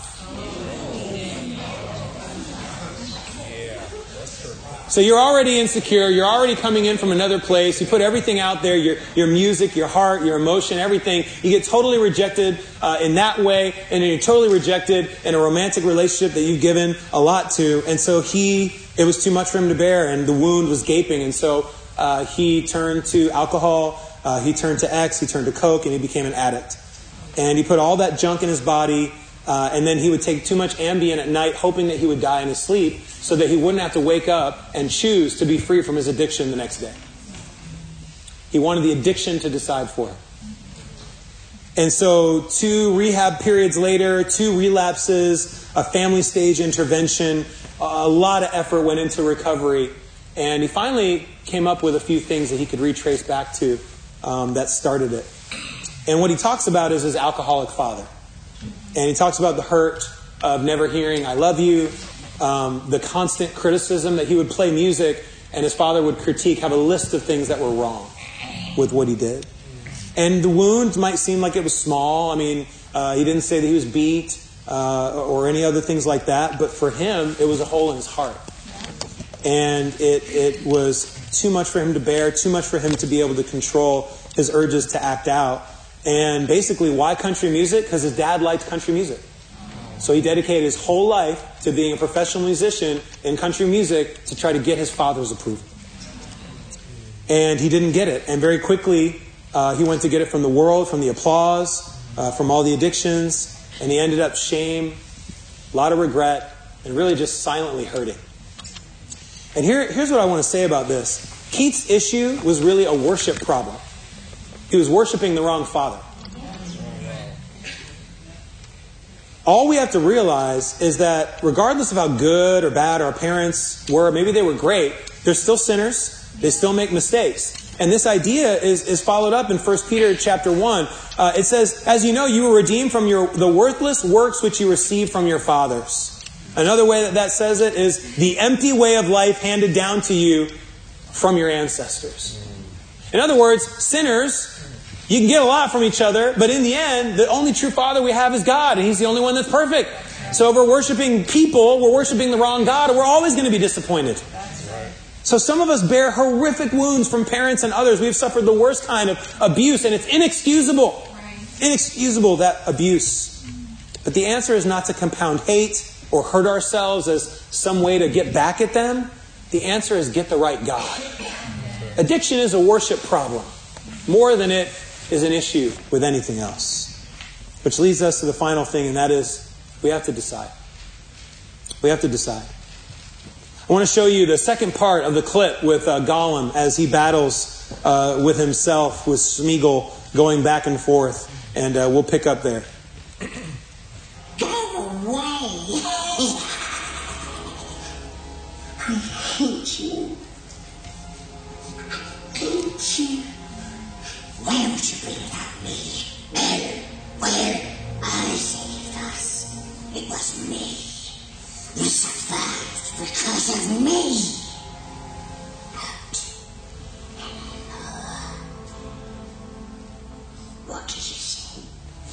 Speaker 1: So you're already insecure, you're already coming in from another place, you put everything out there, your your music, your heart, your emotion, everything. You get totally rejected uh, in that way, and then you're totally rejected in a romantic relationship that you've given a lot to. And so he, it was too much for him to bear, and the wound was gaping. And so uh, he turned to alcohol, uh, he turned to X, he turned to Coke, and he became an addict. And he put all that junk in his body, uh, and then he would take too much Ambien at night, hoping that he would die in his sleep, so that he wouldn't have to wake up and choose to be free from his addiction the next day. He wanted the addiction to decide for him. And so two rehab periods later, two relapses, a family stage intervention, a lot of effort went into recovery. And he finally came up with a few things that he could retrace back to um, that started it. And what he talks about is his alcoholic father. And he talks about the hurt of never hearing "I love you," um, the constant criticism that he would play music and his father would critique, have a list of things that were wrong with what he did. And the wound might seem like it was small. I mean, uh, he didn't say that he was beat uh, or any other things like that. But for him, it was a hole in his heart. And it, it was too much for him to bear, too much for him to be able to control his urges to act out. And basically, why country music? Because his dad liked country music. So he dedicated his whole life to being a professional musician in country music to try to get his father's approval. And he didn't get it. And very quickly, uh, he went to get it from the world, from the applause, uh, from all the addictions. And he ended up shame, a lot of regret, and really just silently hurting. And here, here's what I want to say about this. Keith's issue was really a worship problem. He was worshiping the wrong father. All we have to realize is that regardless of how good or bad our parents were, maybe they were great, they're still sinners. They still make mistakes. And this idea is, is followed up in First Peter chapter one. Uh, it says, as you know, you were redeemed from your the worthless works which you received from your fathers. Another way that that says it is the empty way of life handed down to you from your ancestors. In other words, sinners, you can get a lot from each other, but in the end, the only true Father we have is God, and He's the only one that's perfect. So if we're worshiping people, we're worshiping the wrong God, and we're always going to be disappointed. So some of us bear horrific wounds from parents and others. We've suffered the worst kind of abuse, and it's inexcusable. Inexcusable, that abuse. But the answer is not to compound hate or hurt ourselves as some way to get back at them. The answer is get the right God. Addiction is a worship problem, more than it is an issue with anything else. Which leads us to the final thing, and that is we have to decide. We have to decide. I want to show you the second part of the clip with uh, Gollum as he battles uh, with himself, with Smeagol going back and forth, and uh, we'll pick up there.
Speaker 4: Go away! I hate you. Hate you. Where would you be without me? Well, well, I saved us. It was me. You survived because of me. What did you say?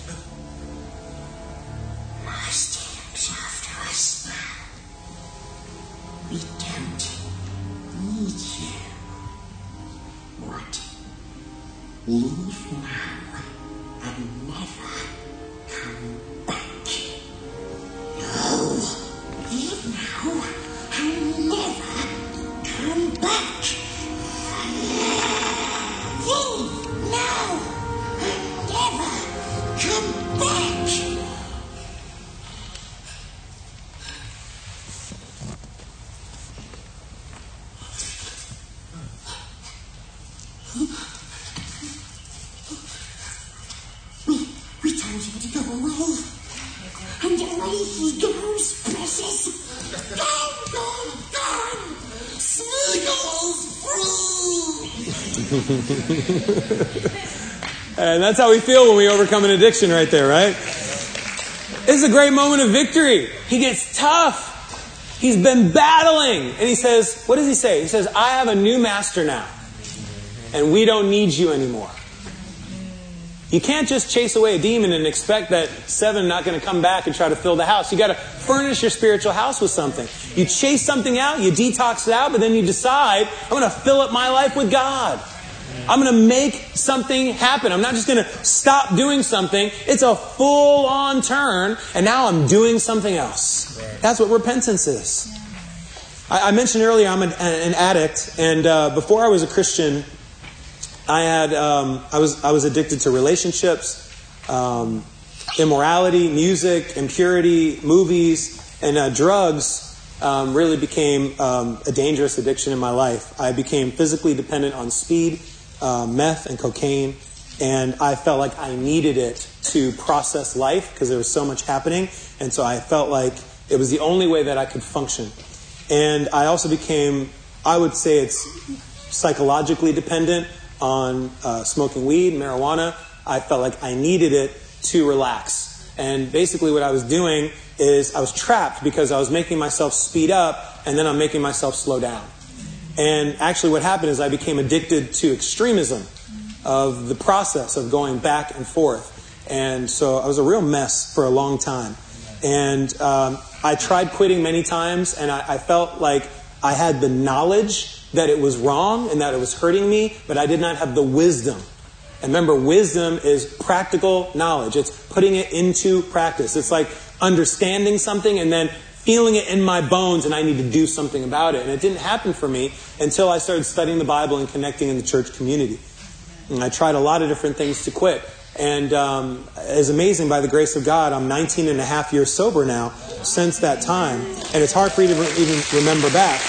Speaker 4: Master looks after us now. We don't need you. What? Leave now and never come back. No, leave now and never come back. Leave now and never come back. We told him to go away. And away he goes, precious. Gone, gone, gone. Smeagol's free.
Speaker 1: And that's how we feel when we overcome an addiction right there, right? It's a great moment of victory. He gets tough. He's been battling. And he says, what does he say? He says, I have a new master now. And we don't need you anymore. You can't just chase away a demon and expect that seven not going to come back and try to fill the house. You got to furnish your spiritual house with something. You chase something out, you detox it out, but then you decide, I'm going to fill up my life with God. I'm going to make something happen. I'm not just going to stop doing something. It's a full-on turn, and now I'm doing something else. That's what repentance is. I, I mentioned earlier I'm an, an addict, and uh, before I was a Christian, I had um, I was I was addicted to relationships, um, immorality, music, impurity, movies, and uh, drugs. Um, really became um, a dangerous addiction in my life. I became physically dependent on speed, uh, meth, and cocaine, and I felt like I needed it to process life because there was so much happening, and so I felt like it was the only way that I could function. And I also became, I would say it's psychologically dependent on uh, smoking weed, marijuana. I felt like I needed it to relax. And basically what I was doing is I was trapped because I was making myself speed up and then I'm making myself slow down. And actually what happened is I became addicted to extremism of the process of going back and forth. And so I was a real mess for a long time. And um, I tried quitting many times, and I, I felt like I had the knowledge that it was wrong and that it was hurting me, but I did not have the wisdom. And remember, wisdom is practical knowledge. It's putting it into practice. It's like understanding something and then feeling it in my bones, and I need to do something about it. And it didn't happen for me until I started studying the Bible and connecting in the church community. And I tried a lot of different things to quit. And um, it's amazing, by the grace of God, I'm nineteen and a half years sober now since that time. And it's hard for you to re- even remember back.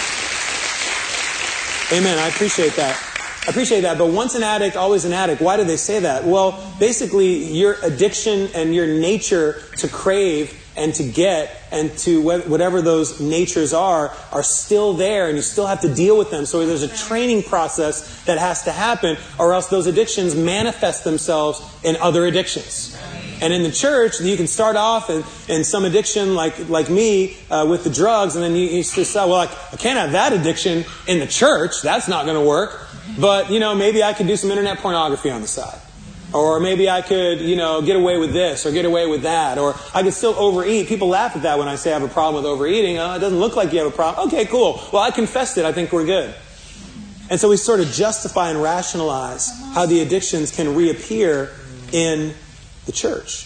Speaker 1: Amen. I appreciate that. I appreciate that. But once an addict, always an addict. Why do they say that? Well, basically, your addiction and your nature to crave and to get and to whatever those natures are, are still there, and you still have to deal with them. So there's a training process that has to happen, or else those addictions manifest themselves in other addictions. And in the church, you can start off in, in some addiction like like me uh, with the drugs, and then you, you just say, well, I, I can't have that addiction in the church. That's not going to work. But, you know, maybe I could do some internet pornography on the side. Or maybe I could, you know, get away with this or get away with that. Or I could still overeat. People laugh at that when I say I have a problem with overeating. Oh, it doesn't look like you have a problem. Okay, cool. Well, I confessed it. I think we're good. And so we sort of justify and rationalize how the addictions can reappear in the church.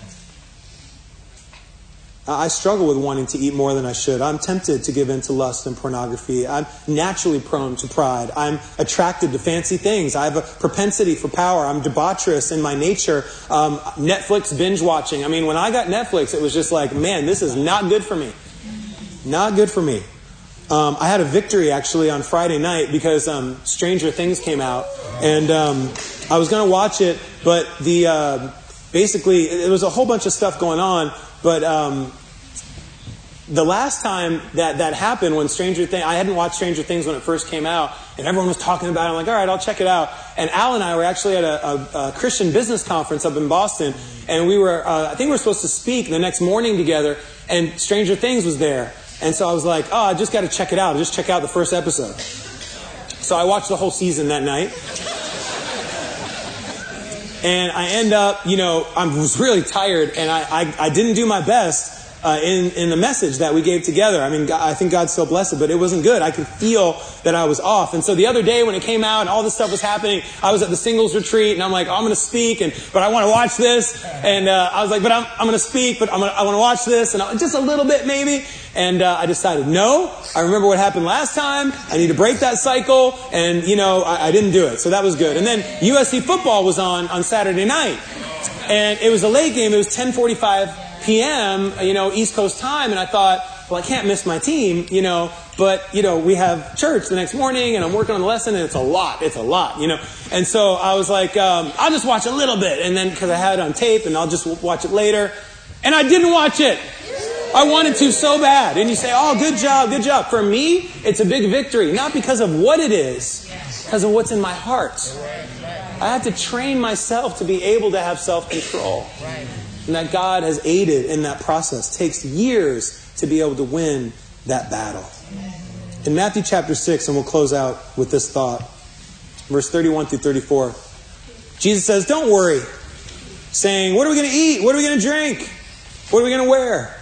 Speaker 1: I struggle with wanting to eat more than I should. I'm tempted to give in to lust and pornography. I'm naturally prone to pride. I'm attracted to fancy things. I have a propensity for power. I'm debaucherous in my nature. Um, Netflix binge watching. I mean, when I got Netflix, it was just like, man, this is not good for me. Not good for me. Um, I had a victory actually on Friday night because um, Stranger Things came out. And um, I was going to watch it, but the uh, basically, there was a whole bunch of stuff going on. But um, the last time that that happened, when Stranger Things, I hadn't watched Stranger Things when it first came out, and everyone was talking about it. I'm like, all right, I'll check it out. And Al and I were actually at a, a, a Christian business conference up in Boston, and we were, uh, I think we were supposed to speak the next morning together, and Stranger Things was there. And so I was like, oh, I just got to check it out. Just check out the first episode. So I watched the whole season that night. And I end up, you know, I was really tired, and I, I, I didn't do my best uh, in, in the message that we gave together. I mean, God, I think God still blessed it, but it wasn't good. I could feel that I was off. And so the other day when it came out and all this stuff was happening, I was at the singles retreat, and I'm like, oh, I'm going to speak, and but I want to watch this. And uh, I was like, but I'm, I'm going to speak, but I'm gonna, I want to watch this, and I, just a little bit maybe. And uh, I decided, no, I remember what happened last time. I need to break that cycle. And, you know, I, I didn't do it. So that was good. And then U S C football was on on Saturday night. And it was a late game. It was ten forty-five p.m., you know, East Coast time. And I thought, well, I can't miss my team, you know. But, you know, we have church the next morning, and I'm working on the lesson, and it's a lot. It's a lot, you know. And so I was like, um, I'll just watch a little bit. And then, because I had it on tape, and I'll just watch it later. And I didn't watch it. I wanted to so bad. And you say, oh, good job, good job. For me, it's a big victory. Not because of what it is, because of what's in my heart. I have to train myself to be able to have self-control. And that God has aided in that process. It takes years to be able to win that battle. In Matthew chapter six, and we'll close out with this thought, verse thirty-one through thirty-four, Jesus says, don't worry, saying, what are we going to eat? What are we going to drink? What are we going to wear?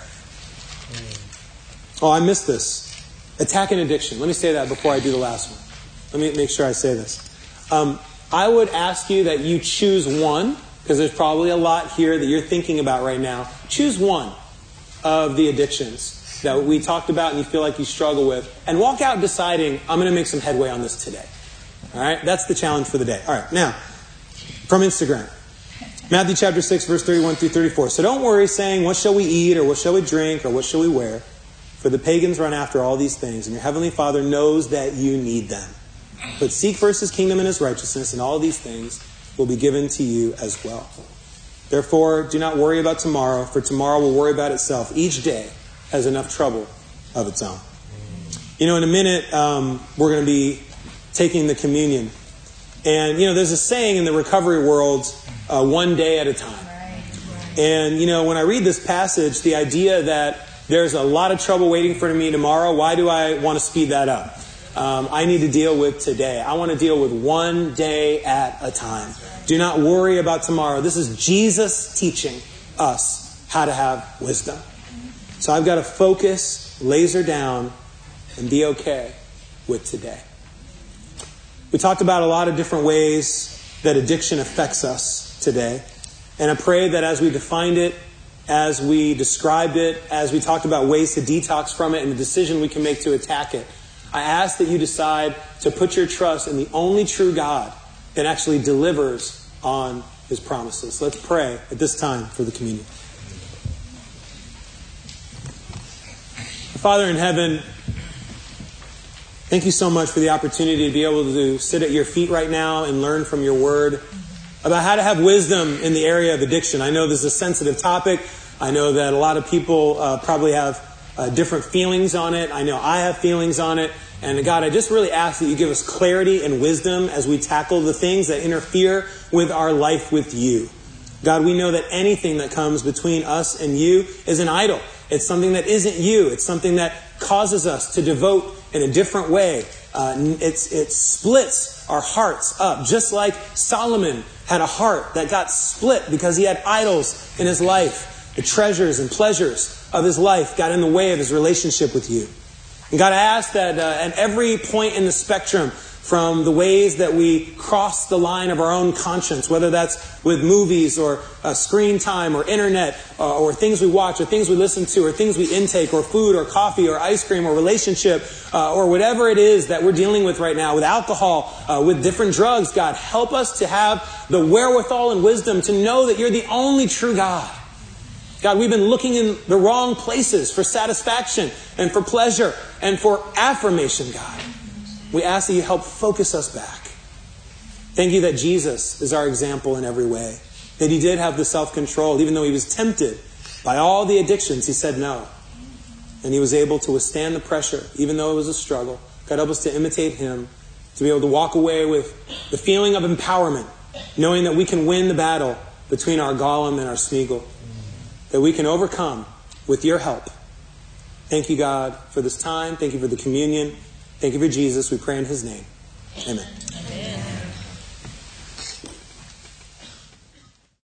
Speaker 1: Oh, I missed this. Attack and addiction. Let me say that before I do the last one. Let me make sure I say this. Um, I would ask you that you choose one, because there's probably a lot here that you're thinking about right now. Choose one of the addictions that we talked about and you feel like you struggle with, and walk out deciding, I'm going to make some headway on this today. All right? That's the challenge for the day. All right. Now, from Instagram. Matthew chapter six, verse thirty-one through thirty-four. So don't worry saying, what shall we eat, or what shall we drink, or what shall we wear? For the pagans run after all these things, and your heavenly Father knows that you need them. But seek first His kingdom and His righteousness, and all these things will be given to you as well. Therefore, do not worry about tomorrow, for tomorrow will worry about itself. Each day has enough trouble of its own. You know, in a minute, um, we're going to be taking the communion. And, you know, there's a saying in the recovery world, uh, one day at a time. And, you know, when I read this passage, the idea that there's a lot of trouble waiting for me tomorrow, why do I want to speed that up? Um, I need to deal with today. I want to deal with one day at a time. Do not worry about tomorrow. This is Jesus teaching us how to have wisdom. So I've got to focus, laser down, and be okay with today. We talked about a lot of different ways that addiction affects us today. And I pray that as we defined it, as we described it, as we talked about ways to detox from it and the decision we can make to attack it, I ask that you decide to put your trust in the only true God that actually delivers on his promises. Let's pray at this time for the communion. Father in heaven, thank you so much for the opportunity to be able to sit at your feet right now and learn from your word about how to have wisdom in the area of addiction. I know this is a sensitive topic. I know that a lot of people uh, probably have uh, different feelings on it. I know I have feelings on it. And God, I just really ask that you give us clarity and wisdom as we tackle the things that interfere with our life with you. God, we know that anything that comes between us and you is an idol. It's something that isn't you. It's something that causes us to devote in a different way. Uh, it's, it splits our hearts up, just like Solomon had a heart that got split because he had idols in his life. The treasures and pleasures of his life got in the way of his relationship with you. And God, I ask that uh, at every point in the spectrum, from the ways that we cross the line of our own conscience, whether that's with movies or uh, screen time or internet uh, or things we watch or things we listen to or things we intake or food or coffee or ice cream or relationship uh, or whatever it is that we're dealing with right now, with alcohol, uh, with different drugs, God, help us to have the wherewithal and wisdom to know that you're the only true God. God, we've been looking in the wrong places for satisfaction and for pleasure and for affirmation, God. We ask that you help focus us back. Thank you that Jesus is our example in every way. That he did have the self-control. Even though he was tempted by all the addictions, he said no. And he was able to withstand the pressure, even though it was a struggle. God, help us to imitate him, to be able to walk away with the feeling of empowerment, knowing that we can win the battle between our Gollum and our Smeagol. That we can overcome with your help. Thank you, God, for this time. Thank you for the communion. Thank you for Jesus. We pray in his name. Amen.